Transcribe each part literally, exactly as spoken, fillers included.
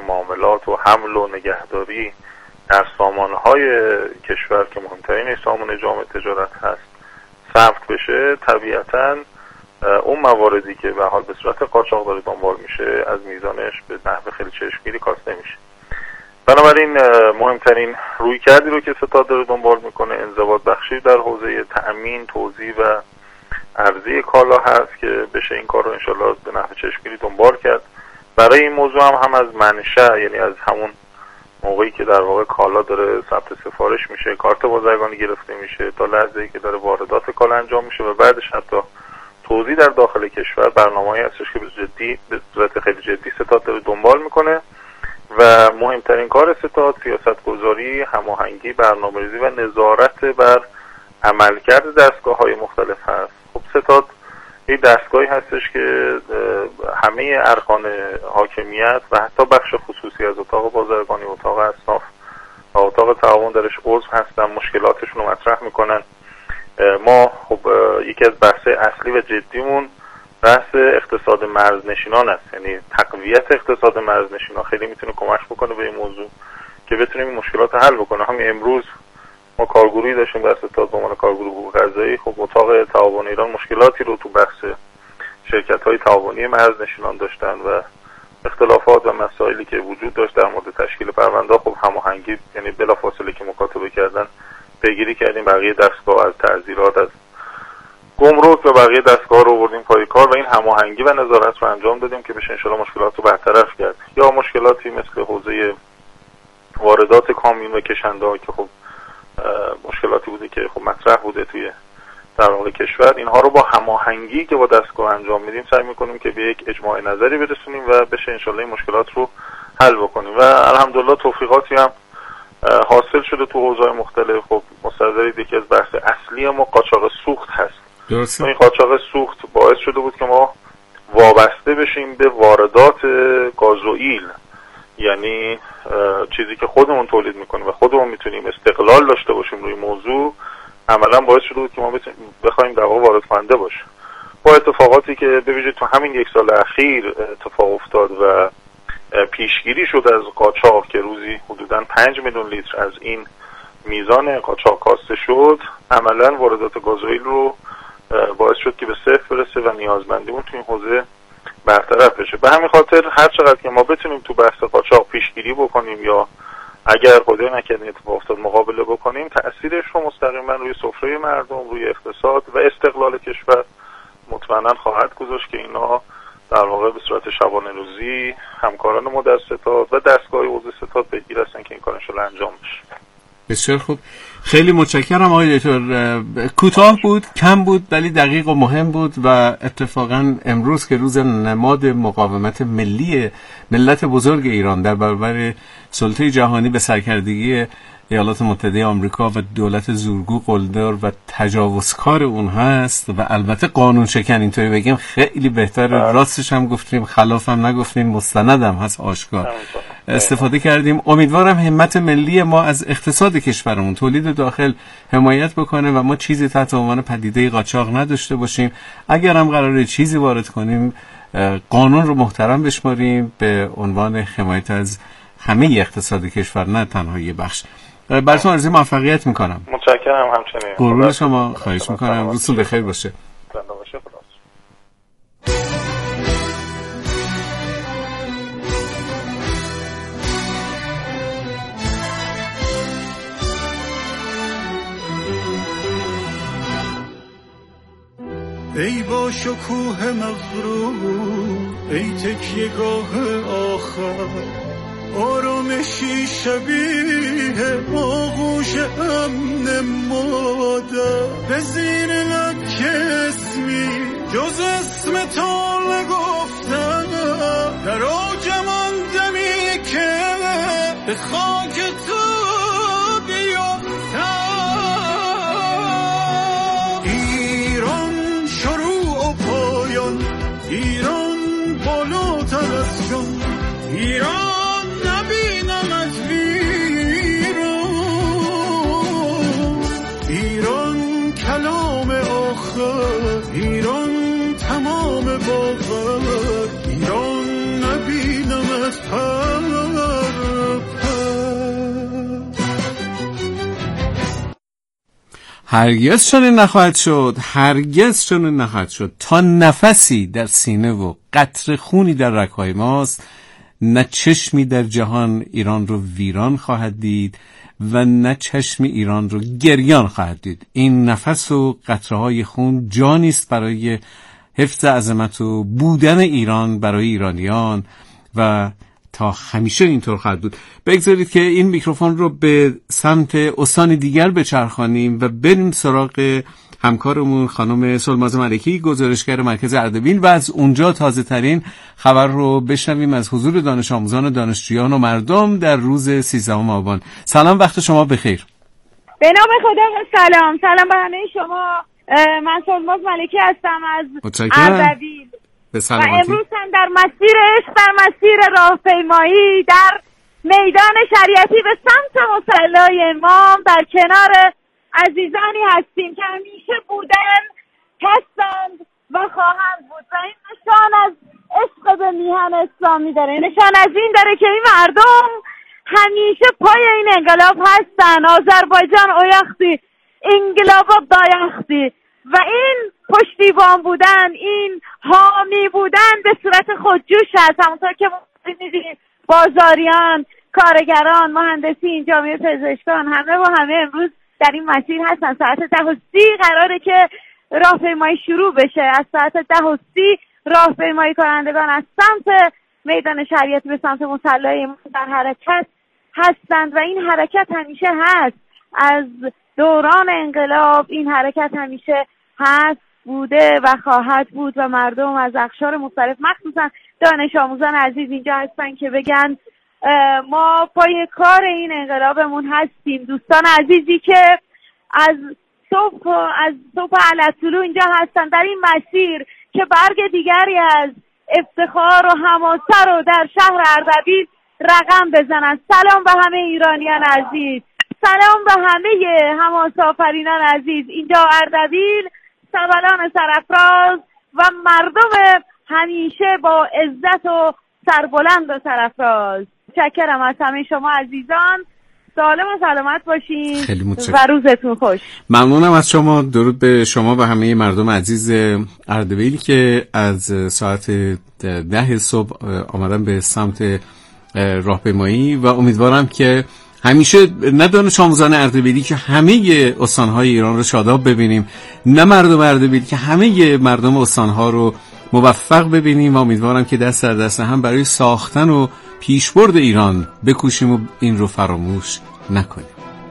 معاملات و حمل و نگهداری در سامانهای کشور که مهمترین سامان جامعه تجارت هست ثبت بشه، طبیعتاً اون مواردی که به حال به صورت قاچاق داره دنبال میشه از میزانش به نحو خیلی چشمگیری کاسته میشه. بنابراین مهمترین رویکردی رو که ستاد داره دنبال میکنه انضباط بخشی در حوزه تأمین، توزیع و عرضه کالا هست که بشه این کار رو انشالله به نحو چشمگیری دنبال کرد. برای این موضوع هم هم از منشأ، یعنی از همون موقعی که در واقع کالا داره ثبت سفارش میشه، کارت بازرگانی گرفته میشه تا لحظه‌ای که داره واردات کالا انجام میشه و بعدش حتی توزیع در داخل کشور، برنامه‌ای هستش که به جدی به صورت خیلی جدی ستاد داره دنبال میکنه و مهمترین کار ستاد سیاستگذاری، هماهنگی، برنامه‌ریزی و نظارت بر عملکرد دستگاه‌های مختلف هست. خب ستاد این دستگاهی هستش که همه ارکان حاکمیت و حتی بخش خصوصی از اتاق بازرگانی، اتاق اصناف و اتاق تعاون درش عضو هستن، مشکلاتشون رو مطرح میکنن. ما خب یکی از بحث اصلی و جدیمون بحث اقتصاد مرزنشینان است، یعنی تقویت اقتصاد مرزنشینان خیلی میتونه کمک بکنه به این موضوع که بتونیم این مشکلات رو حل بکنه. همین امروز ما کارگروهی داشتیم در ستاد به عنوان کارگروه حقوق غذایی. خب اتاق تعاون ایران مشکلاتی رو تو بحث شرکت‌های تعاونی مرزنشینان داشتن و اختلافات و مسائلی که وجود داشت در مورد تشکیل پرونده. خب هماهنگی، یعنی بلافاصله که مکاتبه کردن پیگیری کردیم، بقیه دستگاه از تعزیرات، از گمرک و بقیه دستگاه رو آوردیم پای کار و این هماهنگی و نظارت رو انجام دادیم که بشه انشالله مشکلات رو برطرف کرد. یا مشکلاتی مثل حوزه واردات کامیون و کشنده که خب مشکلاتی بوده که خب مطرح بوده توی در واقع کشور، اینها رو با هماهنگی که با دستگاه انجام میدیم سعی میکنیم که به یک اجماع نظری برسونیم و بشه انشالله این مشکلات رو حل بکنیم و الحمدلله توفیقاتی هم حاصل شده تو حوزه‌های مختلف. خب مستحضرید یکی از بحث اصلی ما قاچاق سوخت هست. درسته. این قاچاق سوخت باعث شده بود که ما وابسته بشیم به واردات گازوئیل، یعنی چیزی که خودمون تولید میکنیم و خودمون میتونیم استقلال داشته باشیم روی موضوع، عملا باعث شده بود که ما بخوایم در واقع وارد کننده باشیم. با اتفاقاتی که به ویژه تو همین یک سال اخیر اتفاق افتاد و پیشگیری شد از قاچاق که روزی حدوداً پنج میلیون لیتر از این میزان قاچاق کاسته شد، عملا واردات گازوئیل رو باعث شد که به صفر برسه و نیازمندیمون تو این حوزه برطرف بشه. به همین خاطر هر چقدر که ما بتونیم تو بحث قاچاق پیشگیری بکنیم یا اگر خدای نکرده اتفاق افتاد مقابله بکنیم، تأثیرش رو مستقیما روی سفره مردم، روی اقتصاد و استقلال کشور مطمئنا خواهد گذاشت که اینا در واقع به صورت شبانه روزی همکاران ما در ستاد و دستگاه عضو ستاد پیگیر هستن که این کار انشالله انجام بشه. بسیار خوب، خیلی متشکرم آقای دکتر. کوتاه بود، کم بود، ولی دقیق و مهم بود و اتفاقا امروز که روز نماد مقاومت ملی ملت بزرگ ایران در برابر سلطه جهانی به سرکردگی ایالات متحده آمریکا و دولت زورگو، قلدر و تجاوزکار اون هست و البته قانون شکن، اینطوری بگیم خیلی بهتره، راستش هم گفتیم، خلاف هم نگفتیم، مستند هم هست، آشکار استفاده کردیم. امیدوارم همت ملی ما از اقتصاد کشورمون، تولید داخل حمایت بکنه و ما چیزی تحت عنوان پدیده قاچاق نداشته باشیم. اگر هم قراره چیزی وارد کنیم قانون رو محترم بشماریم به عنوان حمایت از همه اقتصاد کشور، نه تنها یه بخش. براتون آرزوی موفقیت میکنم. متشکرم. همچنین قربون شما، خواهش میکنم. روزتون بخیر باشه. ای با شکوه مغرور، ای تکیه‌گاه آخر، آرامشی شبیه آغوش امن مادر، به زیر لب که اسمی جز اسم تو نگفتم، در آجم آن دمی که به خاک تو بیفتم. ایران شروع و پایان، ایران بالاتر از جان، ایران ایران تمام باور، ایران نبینمت پر هرگز چنین نخواهد شد، هرگز چنین نخواهد شد. تا نفسی در سینه و قطره خونی در رگ‌های ماست، نه چشمی در جهان ایران رو ویران خواهد دید و نه چشمی ایران رو گریان خواهد دید. این نفس و قطره‌های خون جانی است برای حفظ عظمت و بودن ایران برای ایرانیان و تا همیشه اینطور خواهد بود. بگذارید که این میکروفون رو به سمت استان دیگر بچرخانیم و بریم سراغ همکارمون خانم سلماز ملکی، گزارشگر مرکز اردبیل، و از اونجا تازه ترین خبر رو بشنویم از حضور دانش آموزان و دانشجویان و مردم در روز سیزدهم آبان. سلام، وقت شما بخیر. به نام خدا و سلام. سلام به همه شما. من سلماز ملکی هستم از اردبیل و امروز هم در مسیر عشق، در مسیر راهپیمایی در میدان شریعتی به سمت مصلی امام در کنار عزیزانی هستیم که همیشه بودن، هستند و خواهند بود و این نشان از عشق به میهن اسلامی داره. نشان از این داره که این مردم همیشه پای این انقلاب هستن. آذربایجان اویختی، انقلاب دایختی، و این پشتیبان بودن، این حامی بودن به صورت خودجوش هست. همونطور که می‌بینید بازاریان، کارگران، مهندسین، جامعه پزشکان، همه و همه امروز در این مسیر هستن. ساعت ده و سی قراره که راهپیمایی شروع بشه. از ساعت ده و سی راهپیمایی کنندگان از سمت میدان شریعتی به سمت مصلی در حرکت هستند و این حرکت همیشه هست. از دوران انقلاب این حرکت همیشه هست، بوده و خواهد بود و مردم از اقشار مختلف، مخصوصا دانش آموزان عزیز اینجا هستن که بگن ما پای کار این انقلابمون هستیم. دوستان عزیزی که از صبح از صبح علتولو اینجا هستن در این مسیر که برگ دیگری از افتخار و حماسه رو در شهر اردبیل رقم بزنن. سلام به همه ایرانیان عزیز، سلام به همه حماسه آفرینان عزیز. اینجا اردبیل، سبلان سرافراز و مردم همیشه با عزت و سربلند و سرافراز. متشکرم از همه شما عزیزان. سالم و سلامت باشین و روزتون خوش. ممنونم از شما. درود به شما و همه مردم عزیز اردبیل که از ساعت ده صبح آمدن به سمت راهپیمایی و امیدوارم که همیشه نه دانش آموزان اردبیلی که همه استانهای ایران رو شاداب ببینیم، نه مردم اردبیل که همه مردم استانها رو موفق ببینیم و امیدوارم که دست در دست هم برای ساختن و پیشبرد ایران بکوشیم و این رو فراموش نکنیم.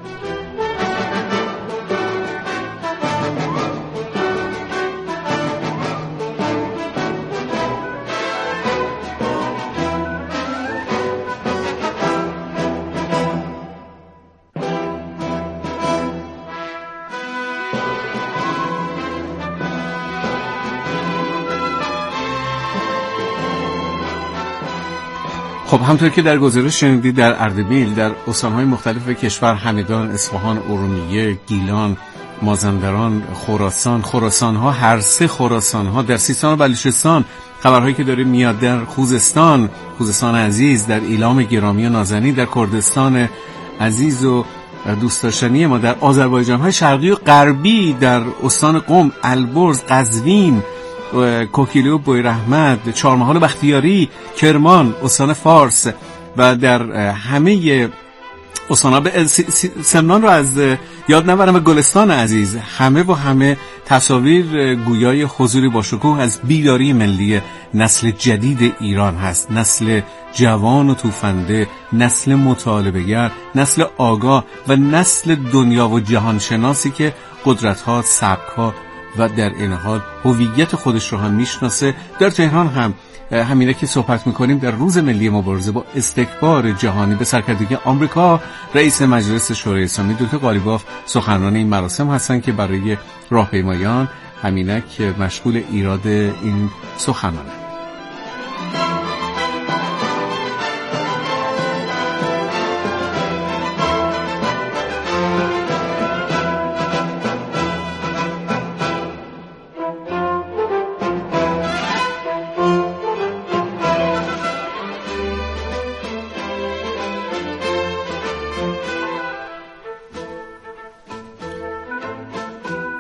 خب همطور که در گزارش شنیدید در اردبیل در استان‌های مختلف کشور، همدان، اصفهان، ارومیه، گیلان، مازندران، خراسان، خراسان‌ها، هر سه خراسان‌ها، در سیستان و بلوچستان، خبرهایی که داره میاد در خوزستان، خوزستان عزیز، در ایلام گرامی و نازنین، در کردستان عزیز و دوست داشتنی ما، در آذربایجان‌های شرقی و غربی، در استان قم، البرز، قزوین، کوکیلی و بویرحمد، چهارمحال و بختیاری، کرمان، استان فارس و در همه استان‌ها، سمنان رو از یاد نبرم، و گلستان عزیز، همه و همه تصاویر گویای حضوری با شکوه از بیداری ملی نسل جدید ایران هست. نسل جوان و توفنده، نسل مطالبه‌گر، نسل آگاه و نسل دنیا و جهان شناسی که قدرت‌ها، سبک‌ها و در این حال هویت خودش رو هم میشناسه. در تهران هم همینه که صحبت میکنیم در روز ملی مبارزه با استکبار جهانی به سرکردگی آمریکا، رئیس مجلس شورای اسلامی دکتر قالیباف سخنران این مراسم هستن که برای راهپیمایان همینک مشغول ایراد این سخنرانه.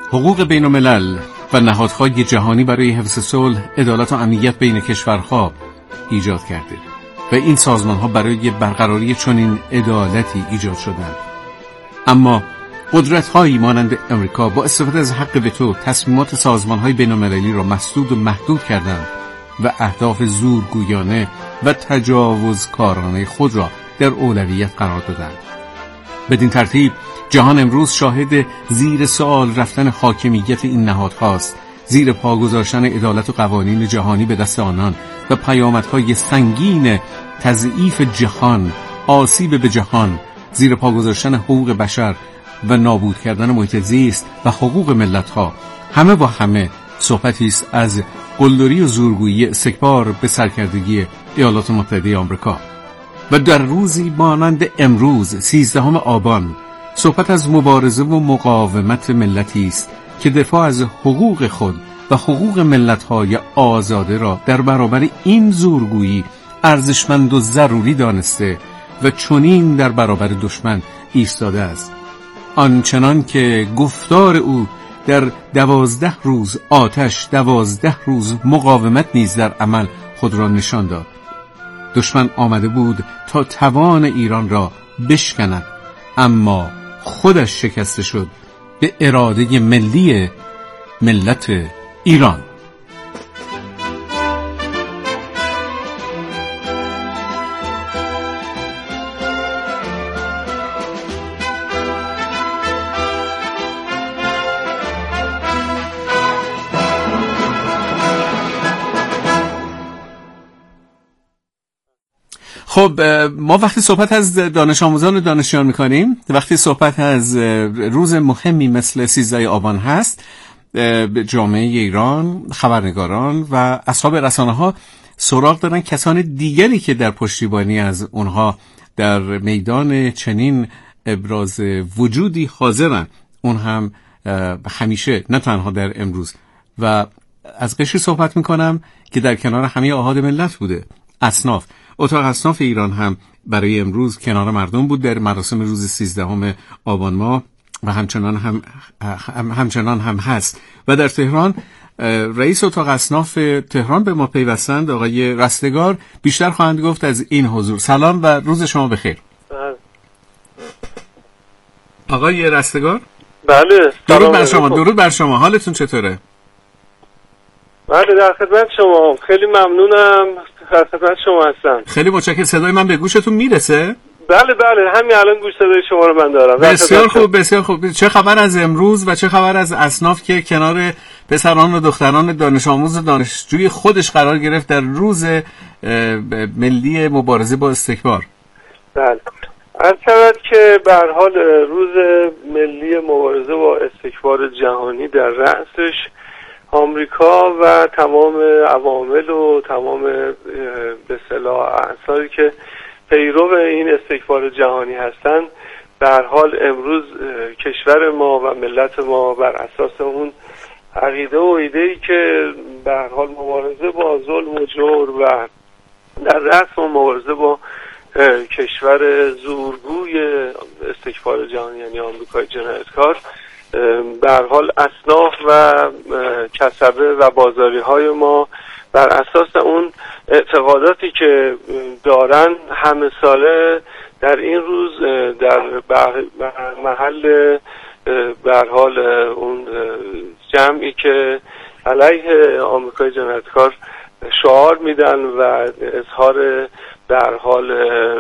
حقوق بین الملل و نهادهای جهانی برای حفظ صلح، عدالت و امنیت بین کشورها ایجاد کرده و این سازمانها برای برقراری چنین عدالتی ایجاد شدند. اما قدرت‌هایی مانند امریکا با استفاده از حق وتو تصمیمات سازمان‌های بین‌المللی را مسدود و محدود کردند و اهداف زورگویانه و تجاوزکارانه خود را در اولویت قرار دادند. بدین ترتیب جهان امروز شاهد زیر سوال رفتن حاکمیت این نهادهاست، زیر پا گذاشتن عدالت و قوانین جهانی به دست آنان و پیامدهای سنگین تضعیف جهان، آسیب به جهان، زیر پا گذاشتن حقوق بشر و نابود کردن محیط زیست و حقوق ملت‌ها. همه با همه صحبتی است از قلدری و زورگویی استکبار به سرکردگی ایالات متحده آمریکا. و در روزی مانند امروز سیزدهم آبان صحبت از مبارزه و مقاومت ملتی است که دفاع از حقوق خود و حقوق ملت‌های آزاده را در برابر این زورگویی ارزشمند و ضروری دانسته و چنین در برابر دشمن ایستاده است. آنچنان که گفتار او در دوازده روز آتش، دوازده روز مقاومت نیز در عمل خود را نشان داد. دشمن آمده بود تا توان ایران را بشکند، اما خودش شکسته شد به اراده ملی ملت ایران. خب ما وقتی صحبت از دانش آموزان و دانشجویان میکنیم، وقتی صحبت از روز مهمی مثل سیزده آبان هست، جامعه ایران، خبرنگاران و اصحاب رسانه ها سراغ دارن کسان دیگری که در پشتیبانی از اونها در میدان چنین ابراز وجودی حاضرن، اون هم همیشه، نه تنها در امروز. و از قشری صحبت میکنم که در کنار همه آحاد ملت بوده، اصناف. اتاق اصناف ایران هم برای امروز کنار مردم بود در مراسم روز سیزدهم آبان ماه و همچنان هم همچنان هم هست. و در تهران رئیس اتاق اصناف تهران به ما پیوستند، آقای رستگار، بیشتر خواهند گفت از این حضور. سلام و روز شما بخیر. آقای رستگار؟ بله، درود بر شما. درود بر شما. حالتون چطوره؟ بله، در خدمت شما. خیلی ممنونم. در خدمت شما هستم. خیلی متشکرم. صدای من به گوشتون میرسه؟ بله بله، همین الان گوش صدای شما رو من دارم. بسیار خوب، بسیار خوب. چه خبر از امروز و چه خبر از اصناف که کنار پسران و دختران دانش آموز و دانشجوی خودش قرار گرفت در روز ملی مبارزه با استکبار؟ بله، عرض شود که به هر حال روز ملی مبارزه با استکبار جهانی در رأسش آمریکا و تمام عوامل و تمام به اصطلاح عناصری که پیرو این استکبار جهانی هستند، به هر حال امروز کشور ما و ملت ما بر اساس اون عقیده و ایده‌ای که به هر حال مبارزه با ظلم و جور و در رأس اون مبارزه با کشور زورگوی استکبار جهانی یعنی آمریکای جنایتکار، به هر حال اصناف و کسبه و بازاری های ما بر اساس اون اعتقاداتی که دارن همه ساله در این روز در محل به هر حال اون جمعی که علیه آمریکای جنایتکار شعار میدن و اظهار به هر حال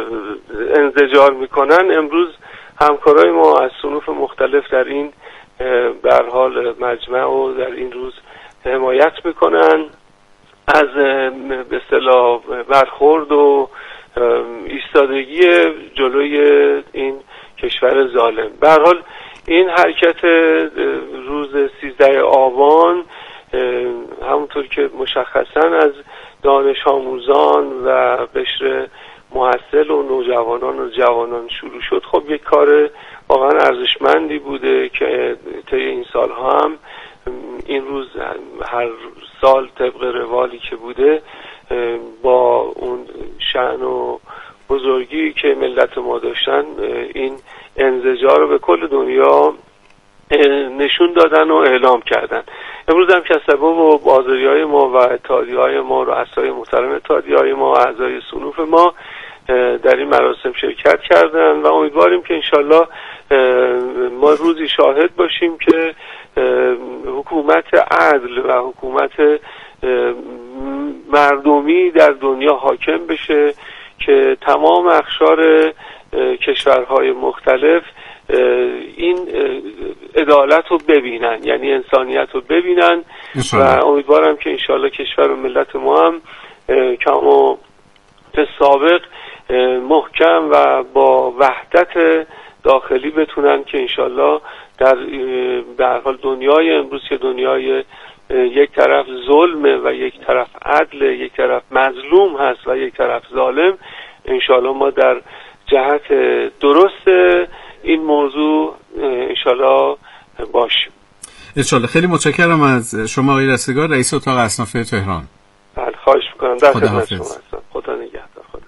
انزجار میکنن، امروز همکارای ما از صنوف مختلف در این به هر حال مجمع و در این روز حمایت میکنن از به اصطلاح برخورد و ایستادگی جلوی این کشور ظالم. به هر حال این حرکت روز سیزده آبان همونطور که مشخصا از دانش آموزان و قشر محصل و نوجوانان و جوانان شروع شد، خب یک کار واقعا ارزشمندی بوده که طی این سالها هم این روز هر سال طبق روالی که بوده با اون شأن و بزرگی که ملت ما داشتن این انزجار رو به کل دنیا نشون دادن و اعلام کردن. امروز هم کسبه و بازاریای ما و اتحادیه‌های ما، رؤسای محترم اتحادیه‌های ما، اعضای صنوف ما در این مراسم شرکت کردن و امیدواریم که انشالله ما روزی شاهد باشیم که حکومت عدل و حکومت مردمی در دنیا حاکم بشه که تمام اقشار کشورهای مختلف این عدالت رو ببینن، یعنی انسانیت رو ببینن و امیدوارم که انشالله کشور و ملت ما هم کما به سابق محکم و با وحدت داخلی بتونن که انشالله در در حال دنیای امروز که دنیای یک طرف ظلمه و یک طرف عدل، یک طرف مظلوم هست و یک طرف ظالم، انشالله ما در جهت درست این موضوع انشالله باشیم. انشالله. خیلی متشکرم از شما آقای رستگار، رئیس اتاق اصناف تهران. بله خواهش میکنم. در خدمت شما هستم. خدا نگهدار. خدا.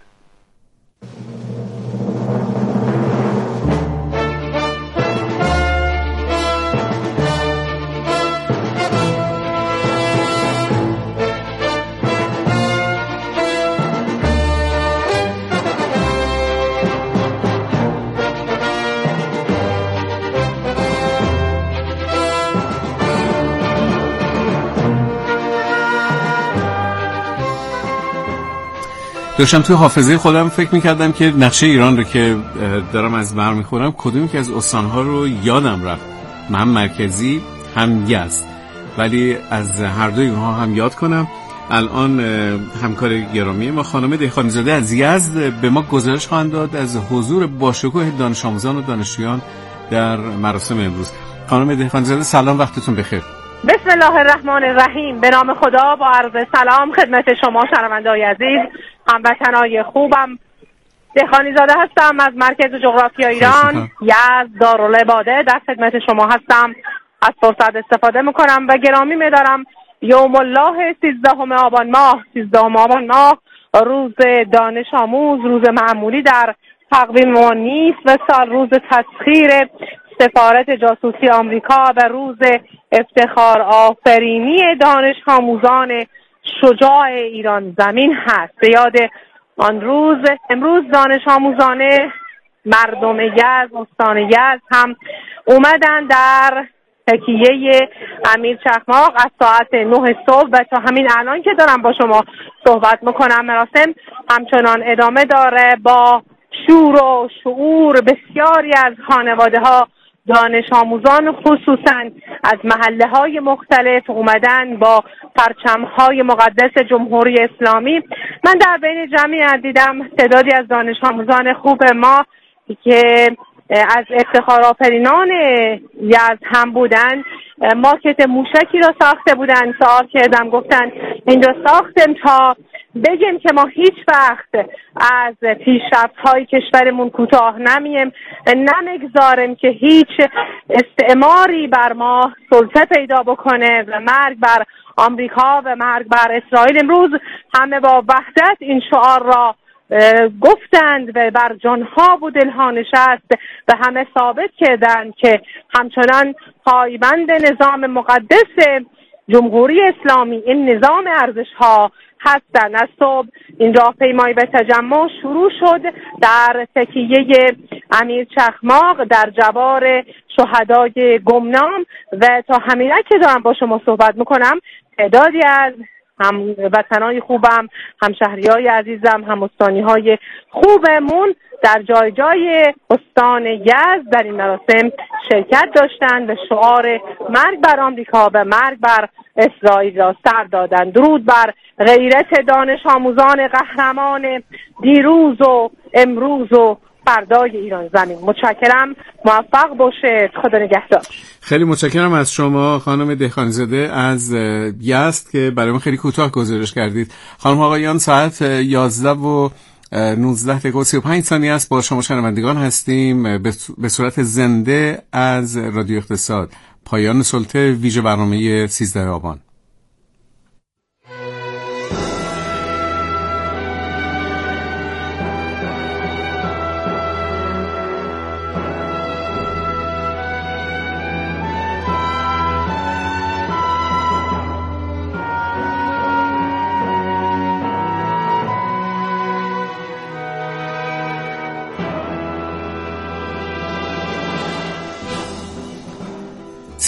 داشتم توی حافظه خودم فکر میکردم که نقشه ایران رو که دارم از بر میخورم کدومی که از استانها رو یادم رفت، هم مرکزی هم یزد، ولی از هر دوی اونها هم یاد کنم. الان همکار گرامی ما خانم دهقانی زاده از یزد به ما گزارش خواهند داد از حضور باشکوه دانش آموزان و دانشجویان در مراسم امروز. خانم دهقانی زاده سلام، وقتتون بخیر. بسم الله الرحمن الرحیم. به نام خدا، با عرض سلام خدمت شما شنونده‌های عزیز، هموطنای خوبم. دهقانی زاده هستم از مرکز جغرافیا ایران یزد دارالعباده، در خدمت شما هستم. از فرصت استفاده میکنم و گرامی میدارم یوم الله سیزدهم آبان ماه سیزدهم آبان ماه روز دانش آموز، روز معمولی در تقویم ما نیست و سال روز تسخیر سفارت جاسوسی آمریکا و روز افتخار آفرینی دانش آموزان شجاع ایران زمین هست. به یاد آن روز امروز دانش آموزان مردم یزد، استان یزد هم اومدن در تکیه امیر چخماق از ساعت نه صبح و تا همین الان که دارم با شما صحبت میکنم مراسم همچنان ادامه داره. با شور و شعور بسیاری از خانواده ها دانش آموزان خصوصا از محله های مختلف اومدن با پرچم های مقدس جمهوری اسلامی. من در بین جمعیت دیدم تعدادی از دانش آموزان خوب ما که از افتخار آفرینان یزد هم بودن ماکت موشکی را ساخته بودن. سوال کردم، گفتن اینجا ساختیم تا بگیم که ما هیچ وقت از پیشرفت‌های کشورمون کوتاه نمیم، نمیگذاریم که هیچ استعماری بر ما سلطه پیدا بکنه و مرگ بر آمریکا و مرگ بر اسرائیل. امروز همه با وحدت این شعار را گفتند و بر جانها و دلها نشست و همه ثابت کردند که همچنان پایبند نظام مقدس جمهوری اسلامی این نظام ارزش ها هستند. از صبح این راهپیمایی و تجمع شروع شد در تکیه امیر چخماق در جوار شهدای گمنام و تا همین که دارم با شما صحبت میکنم تعدادی از هم وطنای خوبم، هم شهریای عزیزم، هم استانی های خوبمون در جای جای استان یزد در این مراسم شرکت داشتند و شعار مرگ بر آمریکا و مرگ بر اسرائیل را سر دادند. درود بر غیرت دانش آموزان قهرمان دیروز و امروز و فردای ایران زمین. متشکرم، موفق باشه، خدا نگهدار. خیلی متشکرم از شما خانم دهقانی زاده از یزد که برای ما خیلی کوتاه گزارش کردید. خانم آقایان، ساعت یازده و نوزده دقیقه و سی و پنج ثانیه است. با شما شنوندگان هستیم به صورت زنده از رادیو اقتصاد. پایان سلطه ویژه برنامه سیزده آبان.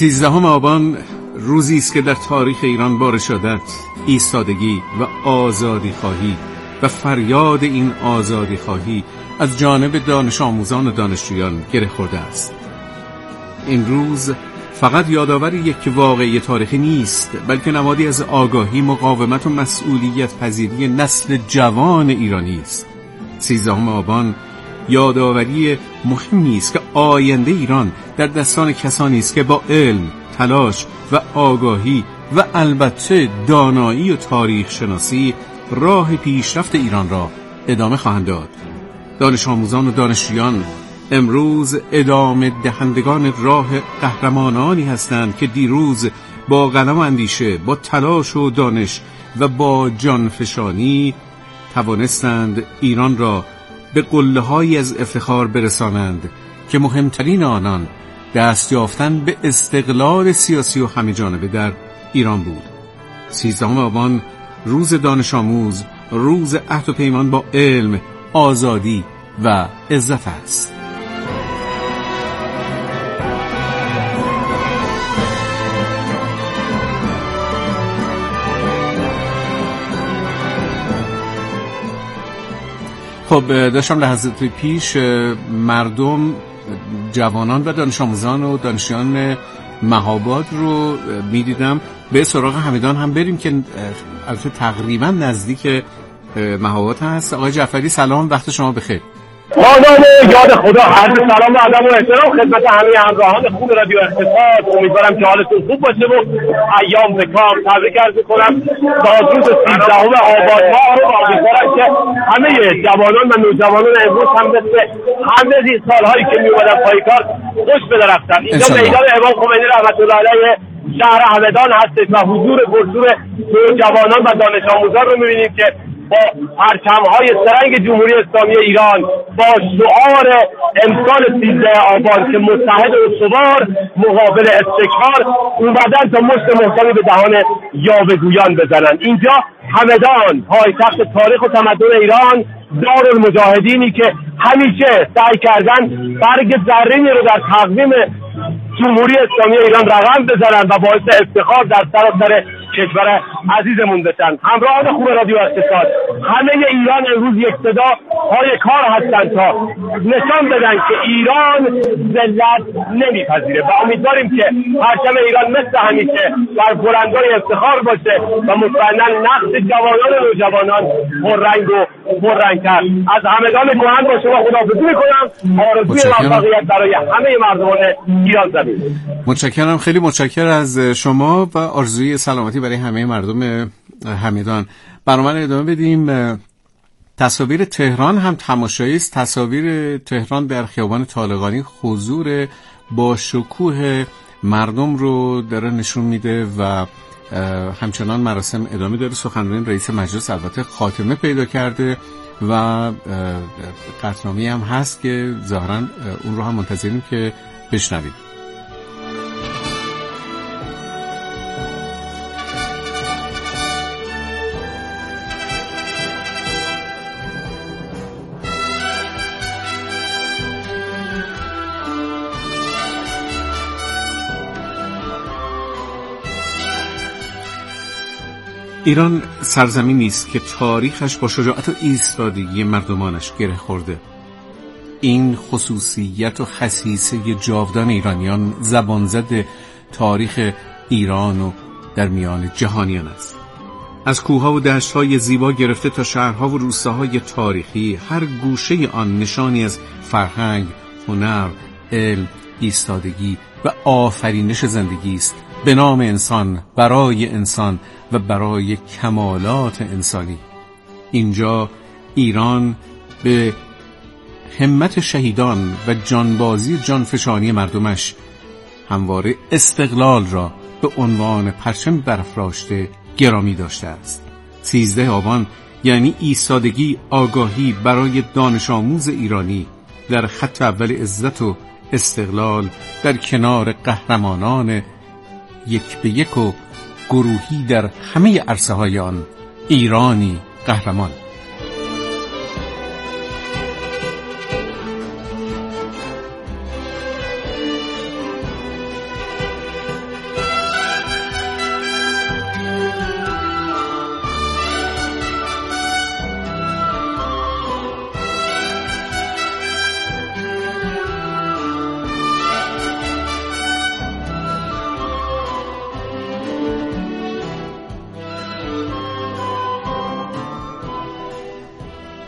سیزدهم آبان روزی است که در تاریخ ایران با رشادت، ایستادگی و آزادی خواهی و فریاد این آزادی خواهی از جانب دانش آموزان و دانشجویان گره خورده است. این روز فقط یادآور یک واقعه تاریخی نیست، بلکه نمادی از آگاهی، مقاومت و مسئولیت پذیری نسل جوان ایرانی است. سیزدهم آبان یادآوری مهمی است که آینده ایران در دستان کسانی است که با علم، تلاش و آگاهی و البته دانایی و تاریخ شناسی راه پیشرفت ایران را ادامه خواهند داد. دانش آموزان و دانشجویان امروز ادامه دهندگان راه قهرمانانی هستند که دیروز با قلم و اندیشه، با تلاش و دانش و با جانفشانی توانستند ایران را به قله‌هایی از افتخار برسانند که مهمترین آنان دست یافتن به استقلال سیاسی و همه جانبه در ایران بود. سیزدهم آبان روز دانش آموز، روز عهد و پیمان با علم، آزادی و عزت است. خب داشتم لحظات پیش مردم، جوانان و دانش آموزان و دانشجویان مهاباد رو میدیدم. به سراغ همدان هم بریم که البته تقریبا نزدیک مهاباد هست. آقای جعفری سلام، وقت شما بخیر. مادام یاد خدا، عرض سلام و ادب و احترام خدمت همه همراهان خوب رادیو اقتصاد. امیدوارم که حالتون خوب باشه و ایام به کام. تبریک عرض کنم با روز سیزدهم آبان ماه رو. امیدوارم که همه جوانان و نوجوانان امروز هم مثل همه سالهایی که میومدن پای کار خوش بدرختن. اینجا میدان امام خمینی رحمت الله علیه شهر همدان هستش و حضور پرشور نوجوانان و دانش آموزان رو میبینیم که با پرچم‌های سرنگ جمهوری اسلامی ایران با شعار امسال سیزده آبان که متحد و استوار مقابل استکبار اومدن تا مشت محکمی به دهان یاوه‌گویان بزنن. اینجا همدان پایتخت تاریخ و تمدن ایران، دارالمجاهدینی که همیشه سعی کردن برگ زرینی رو در تقویم جمهوری اسلامی ایران رقم بزنن و باعث افتخار در سراسر کشور عزیزمون بشن. همراهان خوب رادیو اقتصاد، همه ایران امروز یک صدا پای کار هستن تا نشان بدن که ایران ذلت نمیپذیره و امیدواریم که پرچم ایران مثل همیشه بر بلندای افتخار باشه و مطمئنا نقش جوانان و نوجوانان پررنگ و پررنگتر. از همگان کهن با شما خداحافظی میکنم. آرزوی موفقیت برای همه مردمان ایران زمین. متشکرم، خیلی متشکرم از شما و آرزوی سلامتی برای همه مردم همدان. برنامه ادامه بدیم. تصاویر تهران هم تماشایی است. تصاویر تهران در خیابان طالقانی حضور با شکوه مردم رو داره نشون میده و همچنان مراسم ادامه داره. سخنرانی رئیس مجلس البته خاتمه پیدا کرده و قطعنامه‌ای هم هست که ظاهراً اون رو هم منتظریم که بشنویم. ایران سرزمینی است که تاریخش با شجاعت و ایستادگی مردمانش گره خورده. این خصوصیت و خصیصه جاودان ایرانیان زبانزد تاریخ ایران و در میان جهانیان است. از کوه‌ها و دشت‌های زیبا گرفته تا شهرها و روستاهای تاریخی، هر گوشه آن نشانی از فرهنگ، هنر، علم، ایستادگی و آفرینش زندگی است به نام انسان، برای انسان و برای کمالات انسانی. اینجا ایران به همت شهیدان و جانبازی جانفشانی مردمش همواره استقلال را به عنوان پرچم برافراشته گرامی داشته است. سیزده آبان یعنی ایستادگی، آگاهی برای دانش آموز ایرانی در خط اول عزت و استقلال در کنار قهرمانان یک به یک و گروهی در همه عرصه های آن، ایرانی قهرمان.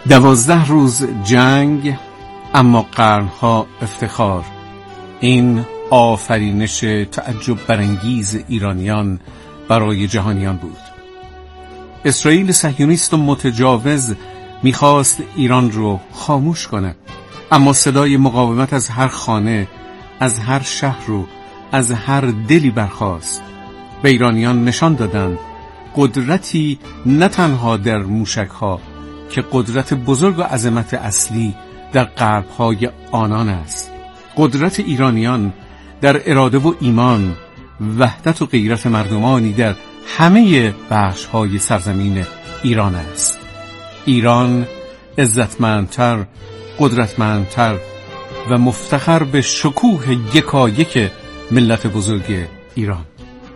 دوازده روز جنگ اما قرنها افتخار، این آفرینش تعجب برانگیز ایرانیان برای جهانیان بود. اسرائیل صهیونیست و متجاوز میخواست ایران رو خاموش کنه، اما صدای مقاومت از هر خانه، از هر شهر و از هر دلی برخاست و ایرانیان نشان دادند قدرتی نه تنها در موشک‌ها که قدرت بزرگ و عظمت اصلی در قلب‌های آنان است. قدرت ایرانیان در اراده و ایمان، وحدت و غیرت مردمانی در همه بخش‌های سرزمین ایران است. ایران عزتمندتر، قدرتمندتر و مفتخر به شکوه یکایک ملت بزرگ ایران.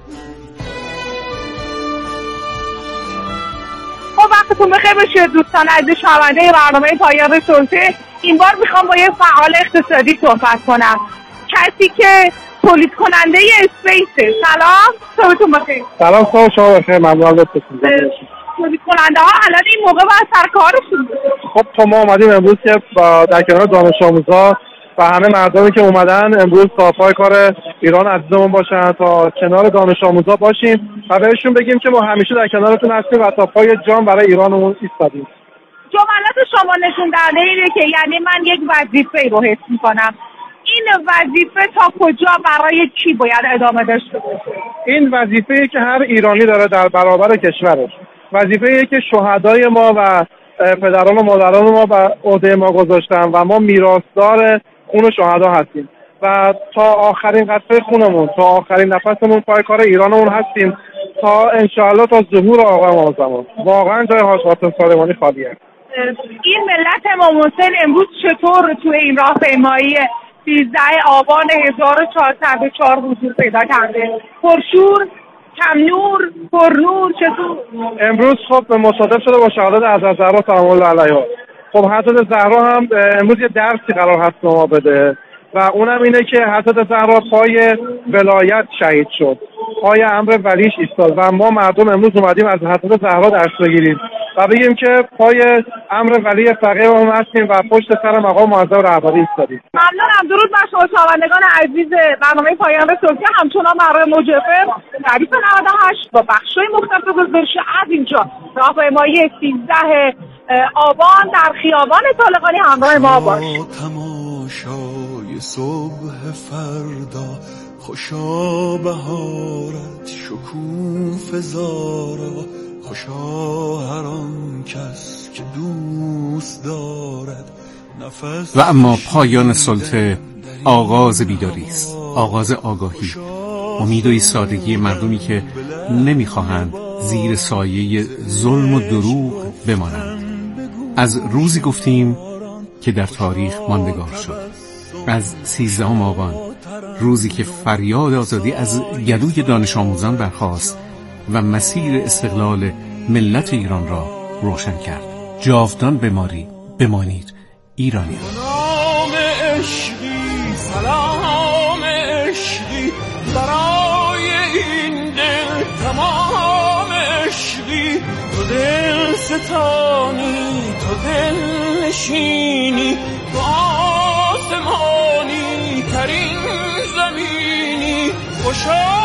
وقتتون بخیر باشه دوستان عزیز شنونده برنامه پایان سلطه. این بار میخوام با یه فعال اقتصادی صحبت کنم، کسی که تولید کننده اسپیسه. سلام، صبحتون بخیر. سلام، صبح شما بخیر. ممنون لطفتون. تولید کننده ها الان این موقع باید سر کارشون. خب تو ما اومدیم امروز که در کنار دانش آموزا و همه مردمی که اومدن امروز تا پای کار ایران عزیزمون باشن، تا کنار دانش آموزا باشیم و بهشون بگیم که ما همیشه در کنارتون هستیم و تا پای جان برای ایرانمون ایستادیم. جملات شما نشون دهنده اینه که یعنی من یک وظیفه رو حس میکنم. این وظیفه تا کجا برای کی باید ادامه داشته باشه؟ این وظیفه‌ای که هر ایرانی داره در برابر کشورش، وظیفه‌ای که شهدای ما و پدران و مادران ما به عهده ما گذاشتن و ما میراثدار خون شهدا هستیم و تا آخرین قطره خونمون، تا آخرین نفسمون پای کار ایرانمون هستیم تا انشاءالله تا ظهور آقا امام زمان. واقعا جای حاج قاسم سلیمانی خالیه. این ملت امام حسین امروز چطور تو این راهپیمایی سیزده آبان هزار و چهارصد و چهار حضور پیدا کرده؟ پرشور، کم نور، پر نور، چطور؟ امروز خب مصادف شده با شهادت حضرت زهرا سلام الله علیها. خب حضرت زهرا هم امروز یه درسی قرار هست به ما بده و اونم اینه که حضرت زهرا پای ولایت شهید شد، پای امر ولیش ایستاد و ما مردم امروز اومدیم از حضرت زهرا درس بگیریم و بگیم که پای امر ولی فقیه ما هستیم و پشت سر مقام معظم رهبری ایستادیم. ممنونم. درود بر شما شنوندگان عزیز برنامه پایان سلطه. همچنان برای موجفر تعریف نود و هشت با بخش‌های مختلف گزارش از اینجا راهپیمایی سیزده آبان در خیابان طالقانی همراه ما باش. تماشای صبح فردا خوشا بهارت شکوفه زارا، خوشا هر آن کس که دوست دارد نفس. و اما پایان سلطه آغاز بیداری است، آغاز آگاهی، امید و ایستادگی مردمی که نمیخواهند زیر سایه ظلم و دروغ بمانند. از روزی گفتیم که در تاریخ ماندگار شد، از سیزدهم آبان، روزی که فریاد آزادی از گلوی دانش آموزان برخاست و مسیر استقلال ملت ایران را روشن کرد. جاودان بماری بمانید ایرانیان. سلام عشقی، سلام عشقی برای این دل تمام عشقی، تو دل ستانی، تو دل نشینی، تو آسمانی ترین زمینی، خوشا